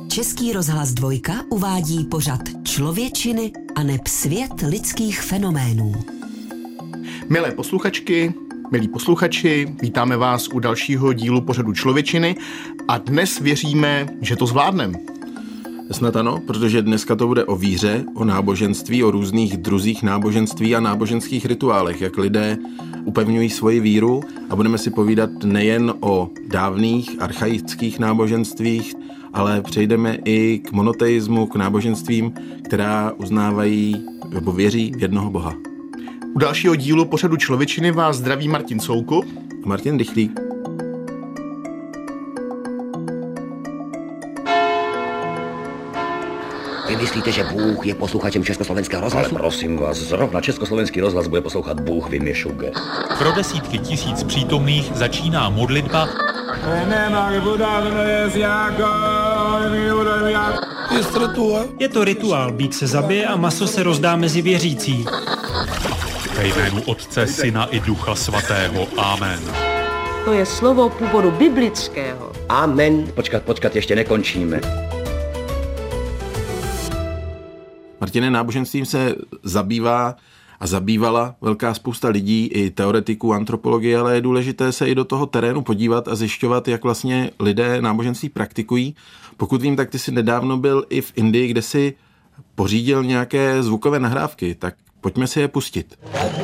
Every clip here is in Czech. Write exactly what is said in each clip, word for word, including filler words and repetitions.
Český rozhlas Dvojka uvádí pořad Člověčiny a neb svět lidských fenoménů. Milé posluchačky, milí posluchači, vítáme vás u dalšího dílu pořadu Člověčiny a dnes věříme, že to zvládneme. Snad ano, protože dneska to bude o víře, o náboženství, o různých druzích náboženství a náboženských rituálech, jak lidé upevňují svoji víru, a budeme si povídat nejen o dávných, archaických náboženstvích, ale přejdeme i k monoteismu, k náboženstvím, která uznávají nebo věří v jednoho Boha. U dalšího dílu pořadu Člověčiny vás zdraví Martin Soukup a Martin Dychlík. Vy myslíte, že Bůh je posluchačem Československého rozhlasu? Ale prosím vás, zrovna Československý rozhlas bude poslouchat Bůh vyměšuge. Pro desítky tisíc přítomných začíná modlitba. Je to rituál, býk se zabije a maso se rozdá mezi věřící. Ve jménu Otce, Syna i Ducha Svatého. Amen. To je slovo původu biblického. Amen. Počkat, počkat, ještě nekončíme. Martine, náboženstvím se zabývá a zabývala velká spousta lidí, i teoretiků antropologie, ale je důležité se i do toho terénu podívat a zjišťovat, jak vlastně lidé náboženství praktikují. Pokud vím, tak ty jsi nedávno byl i v Indii, kde si pořídil nějaké zvukové nahrávky, tak pojďme si je pustit.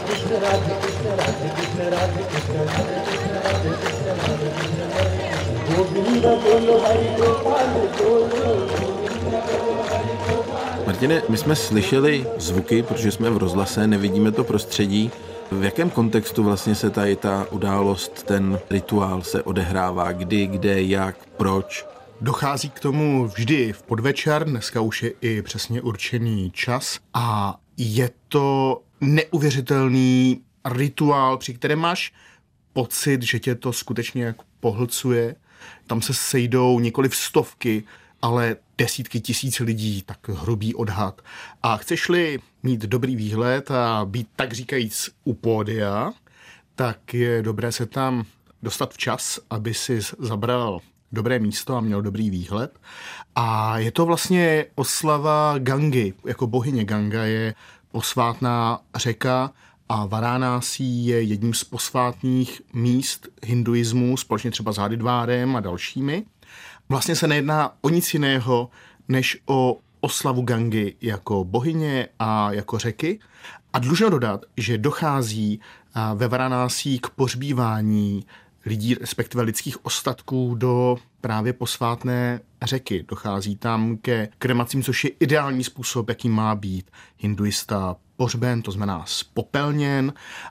Martine, my jsme slyšeli zvuky, protože jsme v rozhlase, nevidíme to prostředí. V jakém kontextu vlastně se tady ta událost, ten rituál se odehrává? Kdy, kde, jak, proč? Dochází k tomu vždy v podvečer, dneska už je i přesně určený čas a je to neuvěřitelný rituál, při kterém máš pocit, že tě to skutečně jak pohlcuje. Tam se sejdou nikoliv stovky, ale desítky tisíc lidí, tak hrubý odhad. A chceš-li mít dobrý výhled a být tak říkajíc u pódia, tak je dobré se tam dostat včas, aby si zabral dobré místo a měl dobrý výhled. A je to vlastně oslava Gangy, jako bohyně. Ganga je posvátná řeka a Varánásí je jedním z posvátných míst hinduismu, společně třeba s Haridvárem a dalšími. Vlastně se nejedná o nic jiného, než o oslavu Gangy jako bohyně a jako řeky. A dlužno dodat, že dochází ve Varanásí k pohřbívání lidí, respektive lidských ostatků do právě posvátné řeky. Dochází tam ke kremacím, což je ideální způsob, jaký má být hinduista pohřben, to znamená spopelněn,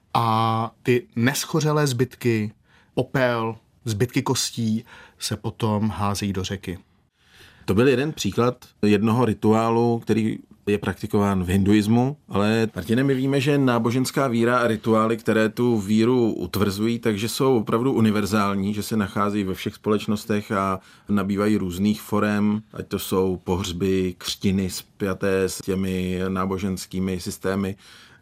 a ty neschořelé zbytky, popel, zbytky kostí se potom házejí do řeky. To byl jeden příklad jednoho rituálu, který je praktikován v hinduismu, ale Martine, my víme, že náboženská víra a rituály, které tu víru utvrzují, takže jsou opravdu univerzální, že se nachází ve všech společnostech a nabývají různých forem, ať to jsou pohřby, křtiny spjaté s těmi náboženskými systémy,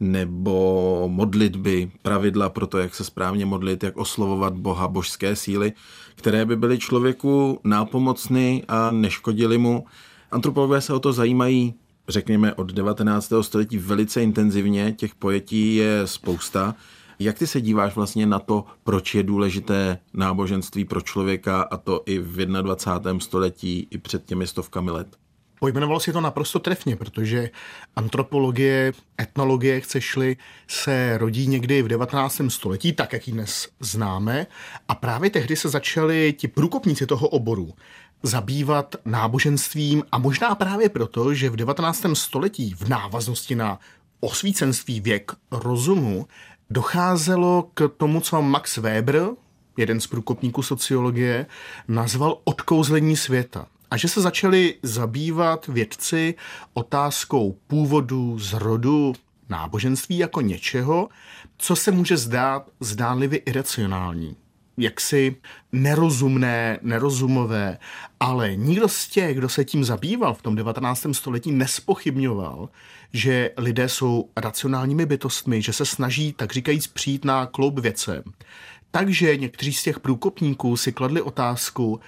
nebo modlitby, pravidla pro to, jak se správně modlit, jak oslovovat Boha, božské síly, které by byly člověku nápomocny a neškodily mu. Antropologové se o to zajímají, řekněme, od devatenáctého století velice intenzivně, těch pojetí je spousta. Jak ty se díváš vlastně na to, proč je důležité náboženství pro člověka, a to i v dvacátém prvním století, i před těmi stovkami let? Pojmenovalo si to naprosto trefně, protože antropologie, etnologie, chceš-li, se rodí někdy v devatenáctém století, tak jak ji dnes známe, a právě tehdy se začali ti průkopníci toho oboru zabývat náboženstvím, a možná právě proto, že v devatenáctém století v návaznosti na osvícenství, věk rozumu, docházelo k tomu, co Max Weber, jeden z průkopníků sociologie, nazval odkouzlení světa. A že se začali zabývat vědci otázkou původu, zrodu náboženství jako něčeho, co se může zdát zdánlivě iracionální, jaksi nerozumné, nerozumové, ale nikdo z těch, kdo se tím zabýval v tom devatenáctém století, nespochybňoval, že lidé jsou racionálními bytostmi, že se snaží, tak říkajíc, přijít na kloub věcem. Takže někteří z těch průkopníků si kladli otázku,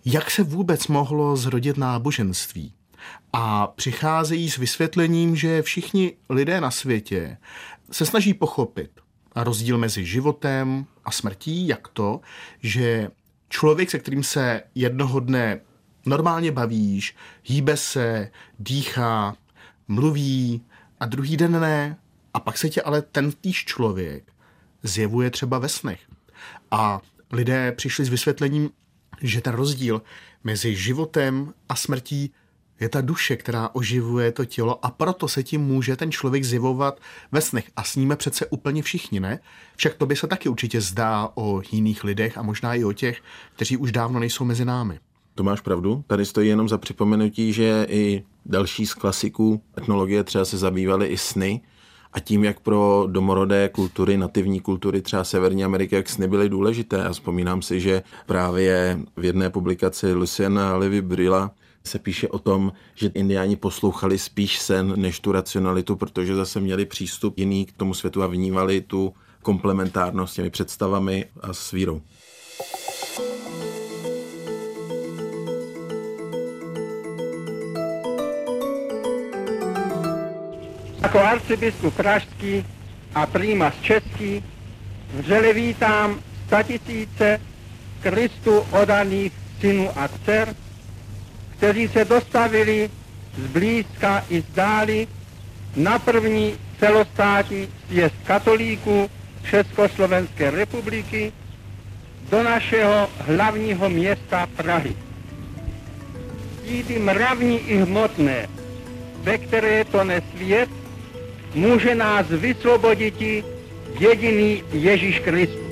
jak se vůbec mohlo zrodit náboženství. A přicházejí s vysvětlením, že všichni lidé na světě se snaží pochopit rozdíl mezi životem a smrtí, jak to, že člověk, se kterým se jednoho dne normálně bavíš, hýbe se, dýchá, mluví a druhý den ne. A pak se tě ale ten týž člověk zjevuje třeba ve snech. A lidé přišli s vysvětlením, že ten rozdíl mezi životem a smrtí je ta duše, která oživuje to tělo a proto se tím může ten člověk zjevovat ve snech. A sníme přece úplně všichni, ne? Však to by se taky určitě zdá o jiných lidech a možná i o těch, kteří už dávno nejsou mezi námi. To máš pravdu. Tady stojí jenom za připomenutí, že i další z klasiků etnologie třeba se zabývaly i sny a tím, jak pro domorodé kultury, nativní kultury třeba Severní Ameriky, jak sny byly důležité. A vzpomínám si, že právě v jedné publikaci Luciana Levy Brilla se píše o tom, že indiáni poslouchali spíš sen než tu racionalitu, protože zase měli přístup jiný k tomu světu a vnímali tu komplementárnost těmi představami a s vírou. Jako arcibiskup pražský a primas český vřele vítám statisíce Kristu oddaných synů a dcer, kteří se dostavili zblízka i zdáli na první celostátní sjezd katolíků Československé republiky do našeho hlavního města Prahy. Jídy mravní i hmotné, ve které to nesvět, může nás vysvobodit jediný Ježíš Kristus.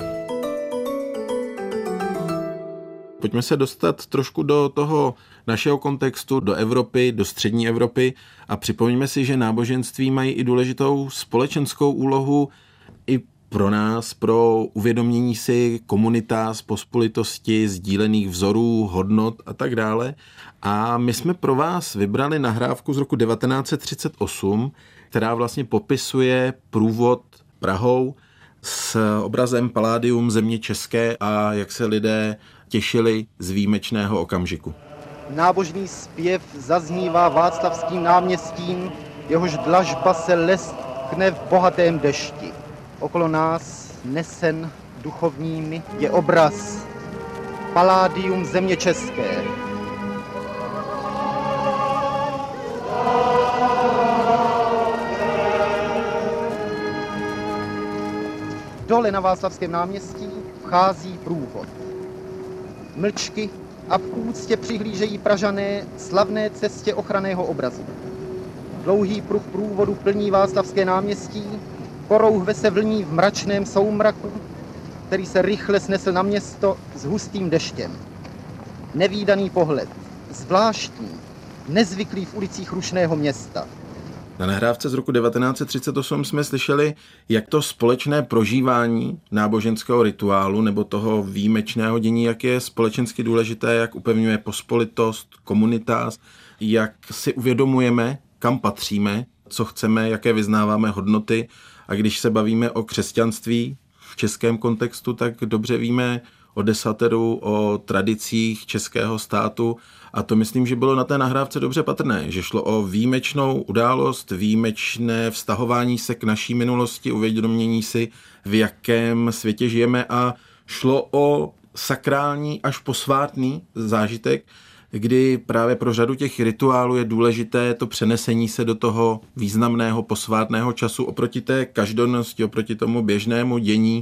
Pojďme se dostat trošku do toho našeho kontextu, do Evropy, do střední Evropy a připomeňme si, že náboženství mají i důležitou společenskou úlohu i pro nás, pro uvědomění si komunitas, pospolitosti, sdílených vzorů, hodnot a tak dále. A my jsme pro vás vybrali nahrávku z roku devatenáct set třicet osm, která vlastně popisuje průvod Prahou s obrazem Palladium země české a jak se lidé těšili z výjimečného okamžiku. Nábožný zpěv zaznívá Václavským náměstím, jehož dlažba se lestkne v bohatém dešti. Okolo nás, nesen duchovními, je obraz Palladium země české. Dole na Václavském náměstí vchází průvod. Mlčky a v úctě přihlížejí Pražané slavné cestě ochranného obrazu. Dlouhý pruh průvodu plní Václavské náměstí, porouhve se vlní v mračném soumraku, který se rychle snesl na město s hustým deštěm. Nevídaný pohled, zvláštní, nezvyklý v ulicích rušného města. Na nahrávce z roku devatenáct set třicet osm jsme slyšeli, jak to společné prožívání náboženského rituálu nebo toho výjimečného dění, jak je společensky důležité, jak upevňuje pospolitost, komunitas, jak si uvědomujeme, kam patříme, co chceme, jaké vyznáváme hodnoty. A když se bavíme o křesťanství v českém kontextu, tak dobře víme o desateru, o tradicích českého státu a to myslím, že bylo na té nahrávce dobře patrné, že šlo o výjimečnou událost, výjimečné vztahování se k naší minulosti, uvědomění si, v jakém světě žijeme a šlo o sakrální až posvátný zážitek, kdy právě pro řadu těch rituálů je důležité to přenesení se do toho významného posvátného času oproti té každodennosti, oproti tomu běžnému dění.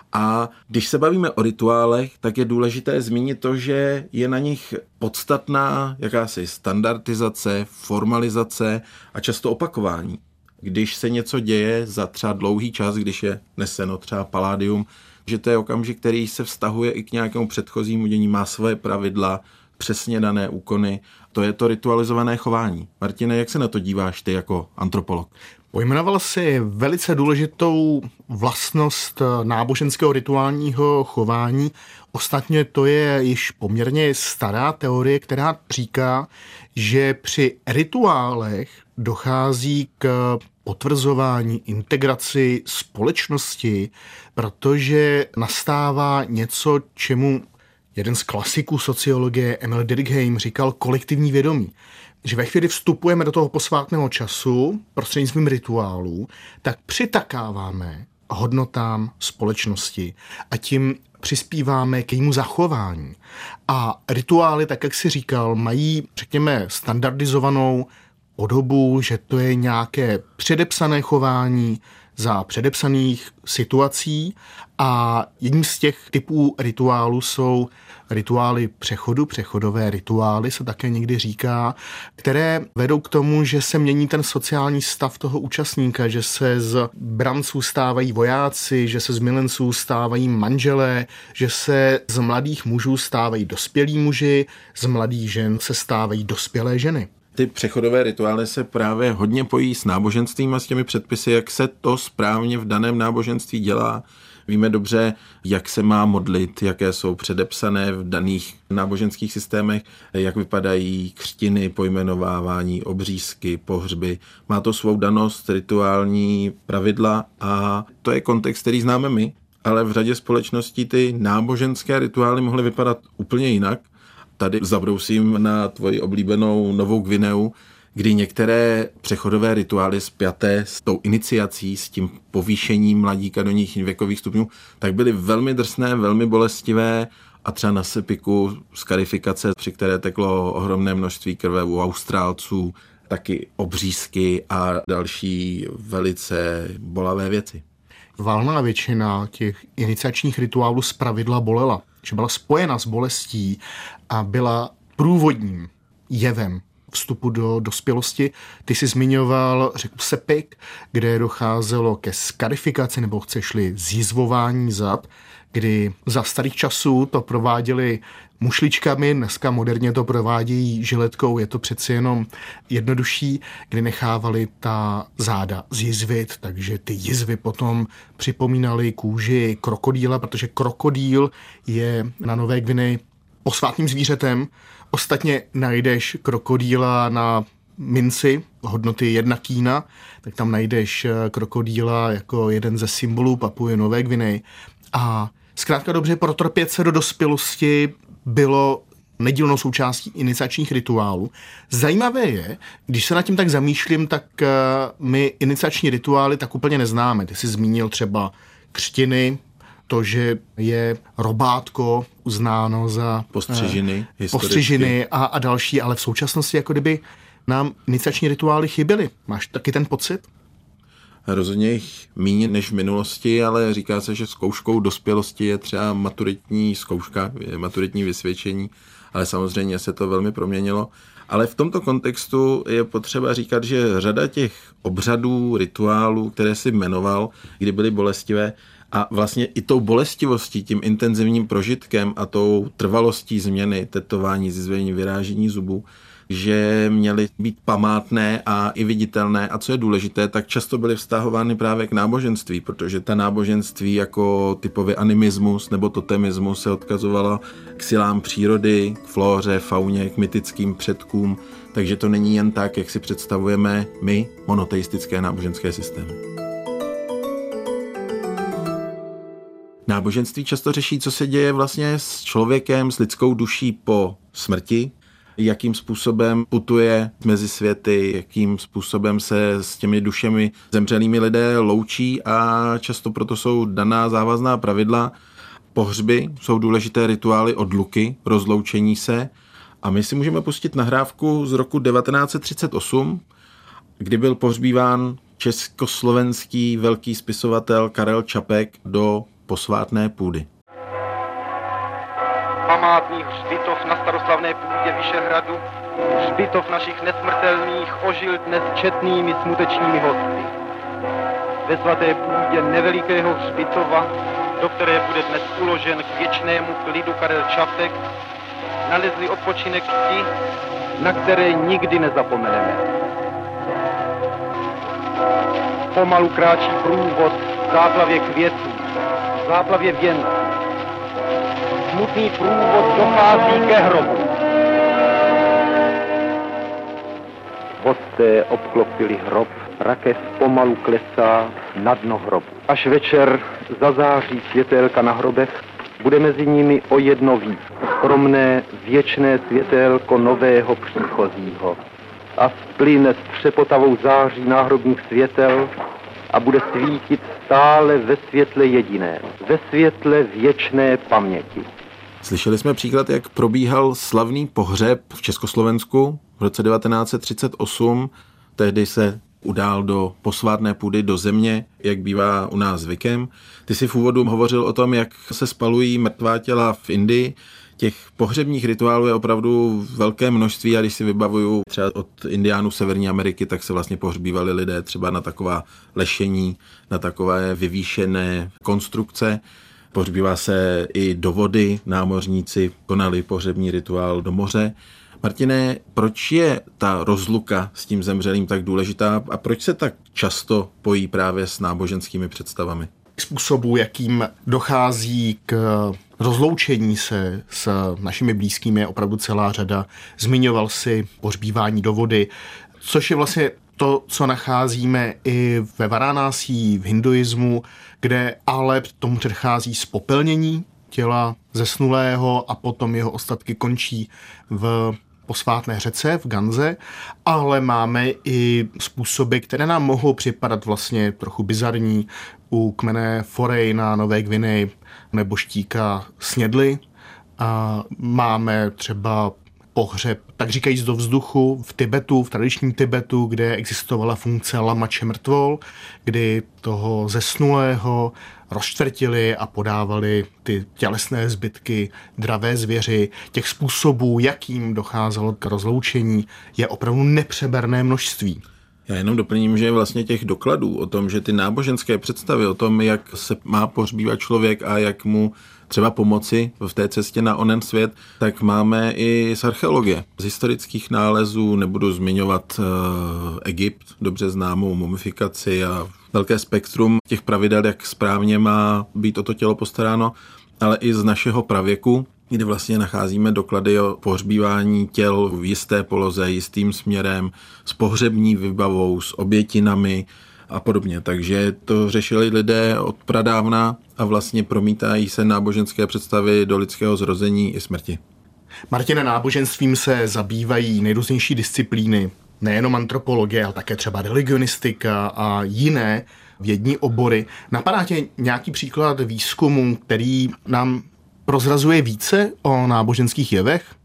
A když se bavíme o rituálech, tak je důležité zmínit to, že je na nich podstatná jakási standardizace, formalizace a často opakování. Když se něco děje za třeba dlouhý čas, když je neseno třeba Palladium, že to je okamžik, který se vztahuje i k nějakému předchozímu dění, má své pravidla, přesně dané úkony. To je to ritualizované chování. Martine, jak se na to díváš ty jako antropolog? Pojmenoval si velice důležitou vlastnost náboženského rituálního chování. Ostatně to je již poměrně stará teorie, která říká, že při rituálech dochází k potvrzování, integraci společnosti, protože nastává něco, čemu Jeden z klasiků sociologie, Emil Durkheim, říkal kolektivní vědomí. Že ve chvíli vstupujeme do toho posvátného času prostřednictvím rituálů, tak přitakáváme hodnotám společnosti a tím přispíváme k jejímu zachování. A rituály, tak jak si říkal, mají, řekněme, standardizovanou podobu, že to je nějaké předepsané chování za předepsaných situací a jedním z těch typů rituálů jsou rituály přechodu, přechodové rituály se také někdy říká, které vedou k tomu, že se mění ten sociální stav toho účastníka, že se z branců stávají vojáci, že se z milenců stávají manželé, že se z mladých mužů stávají dospělí muži, z mladých žen se stávají dospělé ženy. Ty přechodové rituály se právě hodně pojí s náboženstvím a s těmi předpisy, jak se to správně v daném náboženství dělá. Víme dobře, jak se má modlit, jaké jsou předepsané v daných náboženských systémech, jak vypadají křtiny, pojmenovávání, obřízky, pohřby. Má to svou danost, rituální pravidla a to je kontext, který známe my, ale v řadě společností ty náboženské rituály mohly vypadat úplně jinak. Tady zabrousím na tvoji oblíbenou Novou Gvineu, kdy některé přechodové rituály spjaté s tou iniciací, s tím povýšením mladíka do nich věkových stupňů, tak byly velmi drsné, velmi bolestivé a třeba na Sepiku skarifikace, při které teklo ohromné množství krve u Austrálců, taky obřízky a další velice bolavé věci. Valná většina těch iniciačních rituálů zpravidla bolela, že byla spojena s bolestí a byla průvodním jevem vstupu do dospělosti. Ty jsi zmiňoval, řekl Sepik, kde docházelo ke skarifikaci, nebo chceš-li zjizvování zad, kdy za starých časů to prováděli mušličkami, dneska moderně to provádějí žiletkou, je to přeci jenom jednodušší, kdy nechávali ta záda zjizvit, takže ty jizvy potom připomínaly kůži krokodýla, protože krokodýl je na Nové Gvineji posvátným zvířetem. Ostatně najdeš krokodýla na minci hodnoty jedna kýna, tak tam najdeš krokodýla jako jeden ze symbolů Papuji Nové Gvineji. A zkrátka dobře, protrpět se do dospělosti bylo nedílnou součástí iniciačních rituálů. Zajímavé je, když se nad tím tak zamýšlím, tak my iniciační rituály tak úplně neznáme. Ty jsi zmínil třeba křtiny, to, že je robátko uznáno za postřižiny, eh, postřižiny a, a další, ale v současnosti jako kdyby nám iniciační rituály chyběly. Máš taky ten pocit? Rozhodně jich méně než v minulosti, ale říká se, že zkouškou dospělosti je třeba maturitní zkouška, je maturitní vysvědčení, ale samozřejmě se to velmi proměnilo. Ale v tomto kontextu je potřeba říkat, že řada těch obřadů, rituálů, které si jmenoval, kdy byly bolestivé, a vlastně i tou bolestivostí, tím intenzivním prožitkem a tou trvalostí změny, tetování, zjizvení, vyrážení zubů, že měly být památné a i viditelné a co je důležité, tak často byly vztahovány právě k náboženství, protože ta náboženství jako typově animismus nebo totemismus se odkazovala k silám přírody, k flóře, fauně, k mytickým předkům, takže to není jen tak, jak si představujeme my, monoteistické náboženské systémy. Náboženství často řeší, co se děje vlastně s člověkem, s lidskou duší po smrti, jakým způsobem putuje mezi světy, jakým způsobem se s těmi dušemi zemřelými lidé loučí a často proto jsou daná závazná pravidla. Pohřby jsou důležité rituály odluky, rozloučení se a my si můžeme pustit nahrávku z roku devatenáct set třicet osm, kdy byl pohřbíván československý velký spisovatel Karel Čapek do posvátné půdy. Památný hřbitov na staroslavné půdě Vyšehradu, hřbitov našich nesmrtelných ožil dnes četnými smutečnými hosty. Ve svaté půdě nevelikého hřbitova, do které bude dnes uložen k věčnému klidu Karel Čapek, nalezli odpočinek ti, na které nikdy nezapomeneme. Pomalu kráčí průvod v záplavě květů, v záplavě věnců. Smutný průvod dochází ke hrobu. Hosté obklopili hrob, rakev pomalu klesá na dno hrobu. Až večer zazáří světélka na hrobech, bude mezi nimi o jedno víc. Skromné, věčné světélko nového příchozího. A splyne s třepotavou září náhrobních světel a bude svítit stále ve světle jediném, ve světle věčné paměti. Slyšeli jsme příklad, jak probíhal slavný pohřeb v Československu v roce devatenáct set třicet osm. Tehdy se udál do posvátné půdy, do země, jak bývá u nás zvykem. Ty jsi v úvodu hovořil o tom, jak se spalují mrtvá těla v Indii. Těch pohřebních rituálů je opravdu velké množství a když si vybavuju třeba od indiánů Severní Ameriky, tak se vlastně pohřbívali lidé třeba na taková lešení, na takové vyvýšené konstrukce. Pohřbívá se i do vody, námořníci konali pohřební rituál do moře. Martine, proč je ta rozluka s tím zemřelým tak důležitá a proč se tak často pojí právě s náboženskými představami? Způsobu, jakým dochází k rozloučení se s našimi blízkými, je opravdu celá řada. Zmiňoval si pohřbívání do vody, což je vlastně to, co nacházíme i ve Varánásí, v hinduismu, kde ale tomu předchází spopelnění těla zesnulého a potom jeho ostatky končí v posvátné řece v Ganze, ale máme i způsoby, které nám mohou připadat vlastně trochu bizarní. U kmene Forej na Nové Gvineji nebo štíka snědli. A máme třeba pohřeb, tak říkajíc do vzduchu, v Tibetu, v tradičním Tibetu, kde existovala funkce lamače mrtvol, kdy toho zesnulého rozčtvrtili a podávali ty tělesné zbytky dravé zvěři. Těch způsobů, jakým docházelo k rozloučení, je opravdu nepřeberné množství. Já jenom doplním, že vlastně těch dokladů o tom, že ty náboženské představy o tom, jak se má pohřbívat člověk a jak mu třeba pomoci v té cestě na onen svět, tak máme i z archeologie. Z historických nálezů nebudu zmiňovat uh, Egypt, dobře známou mumifikaci a velké spektrum těch pravidel, jak správně má být o to tělo postaráno, ale i z našeho pravěku, kdy vlastně nacházíme doklady o pohřbívání těl v jisté poloze, jistým směrem, s pohřební vybavou, s obětinami a podobně. Takže to řešili lidé od pradávna a vlastně promítají se náboženské představy do lidského zrození i smrti. Martine, náboženstvím se zabývají nejrůznější disciplíny, nejenom antropologie, ale také třeba religionistika a jiné vědní obory. Napadá tě nějaký příklad výzkumu, který nám prozrazuje více o náboženských jevech?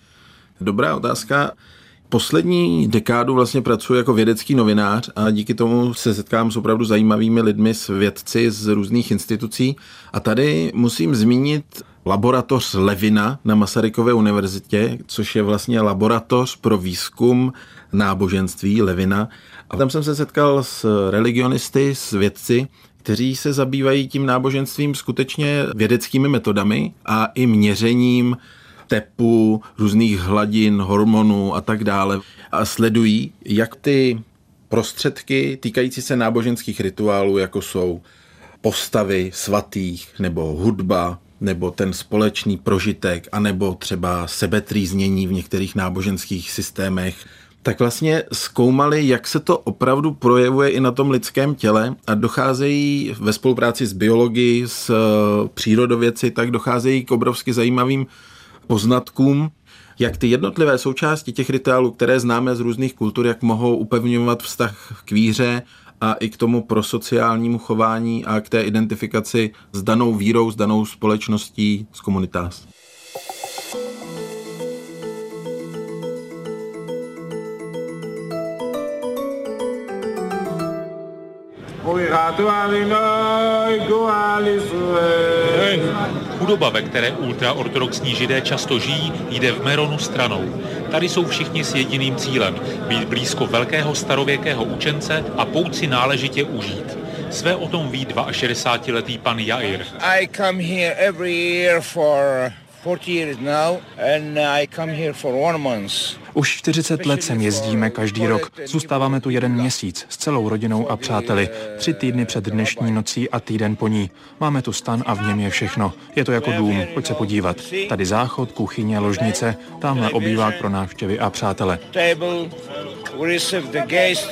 Dobrá otázka. Poslední dekádu vlastně pracuji jako vědecký novinář a díky tomu se setkám s opravdu zajímavými lidmi, s vědci z různých institucí. A tady musím zmínit laboratoř Levina na Masarykově univerzitě, což je vlastně laboratoř pro výzkum náboženství Levina. A tam jsem se setkal s religionisty, s vědci, kteří se zabývají tím náboženstvím skutečně vědeckými metodami a i měřením tepu, různých hladin, hormonů a tak dále. A sledují, jak ty prostředky týkající se náboženských rituálů, jako jsou postavy svatých, nebo hudba, nebo ten společný prožitek, anebo třeba sebetrýznění v některých náboženských systémech, tak vlastně zkoumali, jak se to opravdu projevuje i na tom lidském těle a docházejí ve spolupráci s biologií, s přírodovědci, tak docházejí k obrovsky zajímavým poznatkům, jak ty jednotlivé součásti těch rituálů, které známe z různých kultur, jak mohou upevňovat vztah k víře a i k tomu prosociálnímu chování a k té identifikaci s danou vírou, s danou společností, s komunitas. Chudoba, ve které ultraortodoxní židé často žijí, jde v Meronu stranou. Tady jsou všichni s jediným cílem – být blízko velkého starověkého učence a pouť si náležitě užít. Své o tom ví šedesátiletý pan Jair. I come here every year for forty years now and I come here for one month. Už čtyřicet let sem jezdíme každý rok. Zůstáváme tu jeden měsíc s celou rodinou a přáteli. Tři týdny před dnešní nocí a týden po ní. Máme tu stan a v něm je všechno. Je to jako dům, pojď se podívat. Tady záchod, kuchyně, ložnice, tamhle obývák pro návštěvy a přátele. Table, we receive the guest,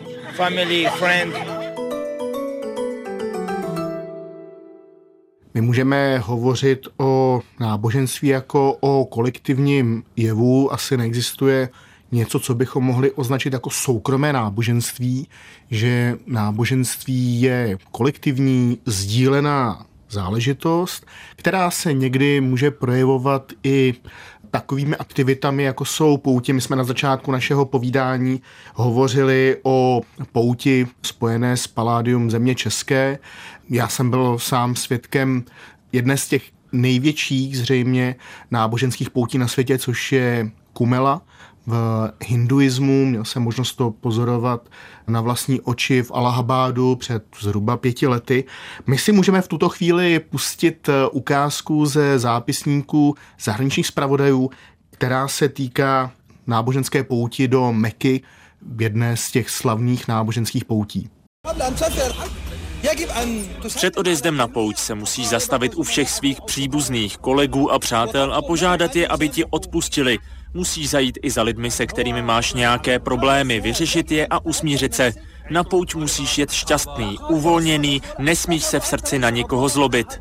family, friend. My můžeme můžeme hovořit o náboženství jako o kolektivním jevu. Asi neexistuje něco, co bychom mohli označit jako soukromé náboženství, že náboženství je kolektivní, sdílená záležitost, která se někdy může projevovat i takovými aktivitami, jako jsou poutě. My jsme na začátku našeho povídání hovořili o pouti spojené s Paládium země české. Já jsem byl sám svědkem jedné z těch největších zřejmě náboženských poutí na světě, což je Kumela v hinduismu. Měl jsem možnost to pozorovat na vlastní oči v Allahabádu před zhruba pěti lety. My si můžeme v tuto chvíli pustit ukázku ze zápisníků zahraničních zpravodajů, která se týká náboženské pouti do Meky, jedné z těch slavných náboženských poutí. Před odjezdem na pouť se musíš zastavit u všech svých příbuzných, kolegů a přátel a požádat je, aby ti odpustili. Musíš zajít i za lidmi, se kterými máš nějaké problémy, vyřešit je a usmířit se. Na pouť musíš jet šťastný, uvolněný, nesmíš se v srdci na někoho zlobit.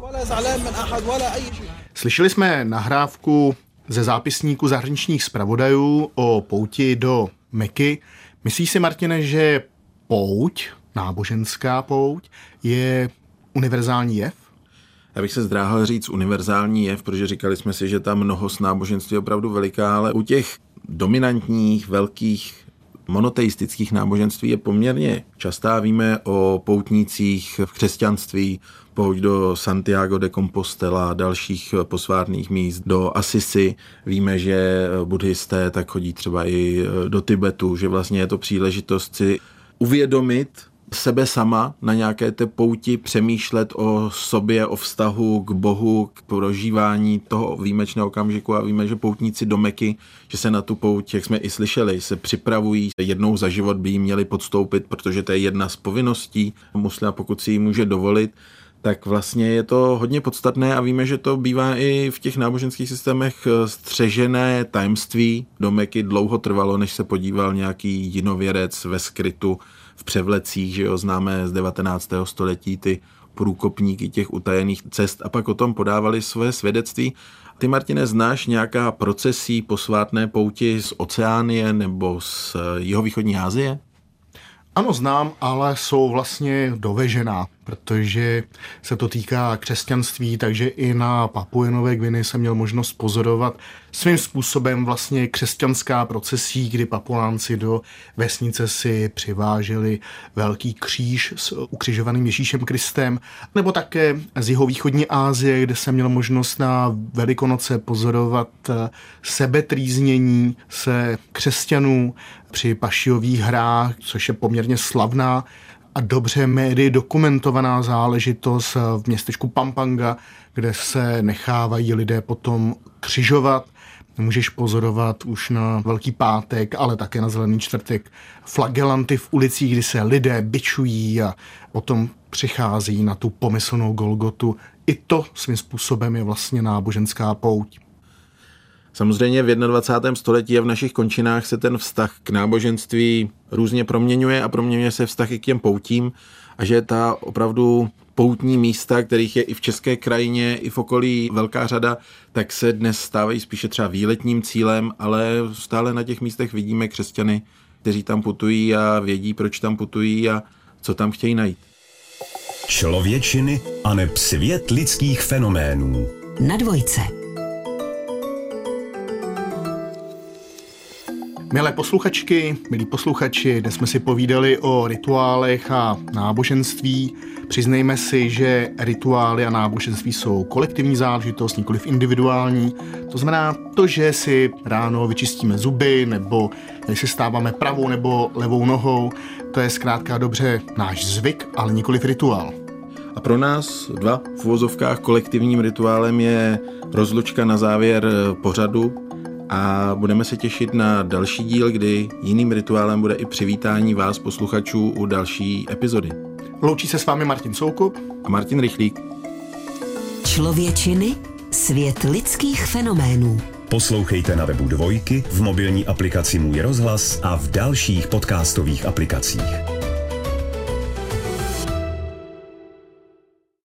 Slyšeli jsme nahrávku ze zápisníku zahraničních zpravodajů o pouti do Meky. Myslíš si, Martine, že pouť, náboženská pouť, je univerzální jev? Já bych se zdráhal říct univerzální jev, protože říkali jsme si, že ta mnohost náboženství je opravdu veliká, ale u těch dominantních, velkých, monoteistických náboženství je poměrně častá. Víme o poutnících v křesťanství, pouť do Santiago de Compostela, dalších posvátných míst, do Asisi. Víme, že buddhisté tak chodí třeba i do Tibetu, že vlastně je to příležitost si uvědomit sebe sama na nějaké té pouti, přemýšlet o sobě, o vztahu k Bohu, k prožívání toho výjimečného okamžiku a víme, že poutníci do Meky, že se na tu pouť, jak jsme i slyšeli, se připravují, jednou za život by jí měli podstoupit, protože to je jedna z povinností muslima, pokud si ji může dovolit, tak vlastně je to hodně podstatné a víme, že to bývá i v těch náboženských systémech střežené tajemství. Do Meky dlouho trvalo, než se podíval nějaký jinověrec ve skrytu v převlecích, že jo, známe z devatenáctého století ty průkopníky těch utajených cest a pak o tom podávali své svědectví. Ty, Martine, znáš nějaká procesí posvátné pouti z Oceánie nebo z jihovýchodní Asie? Ano, znám, ale jsou vlastně dovežená, protože se to týká křesťanství, takže i na Papui Nové Gvineji jsem měl možnost pozorovat svým způsobem vlastně křesťanská procesí, kdy Papuánci do vesnice si přiváželi velký kříž s ukřižovaným Ježíšem Kristem, nebo také z jihovýchodní Asie, kde jsem měl možnost na Velikonoce pozorovat sebetrýznění se křesťanů při pašiových hrách, což je poměrně slavná a dobře médii dokumentovaná záležitost v městečku Pampanga, kde se nechávají lidé potom křižovat. Můžeš pozorovat už na Velký pátek, ale také na Zelený čtvrtek flagelanty v ulicích, kdy se lidé bičují a potom přichází na tu pomyslnou Golgotu. I to svým způsobem je vlastně náboženská pouť. Samozřejmě v dvacátém prvním století a v našich končinách se ten vztah k náboženství různě proměňuje a proměňuje se vztah i k těm poutím a že ta opravdu poutní místa, kterých je i v české krajině, i v okolí velká řada, tak se dnes stávají spíše třeba výletním cílem, ale stále na těch místech vidíme křesťany, kteří tam putují a vědí, proč tam putují a co tam chtějí najít. Člověčiny aneb svět lidských fenoménů. Na dvojce. Milé posluchačky, milí posluchači, dnes jsme si povídali o rituálech a náboženství. Přiznejme si, že rituály a náboženství jsou kolektivní záležitost, nikoliv individuální. To znamená to, že si ráno vyčistíme zuby, nebo si stáváme pravou nebo levou nohou, to je zkrátka dobře náš zvyk, ale nikoliv rituál. A pro nás dva v uvozovkách kolektivním rituálem je rozlučka na závěr pořadu, a budeme se těšit na další díl, kdy jiným rituálem bude i přivítání vás, posluchačů, u další epizody. Loučí se s vámi Martin Soukup a Martin Rychlík. Člověčiny, svět lidských fenoménů. Poslouchejte na webu Dvojky, v mobilní aplikaci Můj rozhlas a v dalších podcastových aplikacích.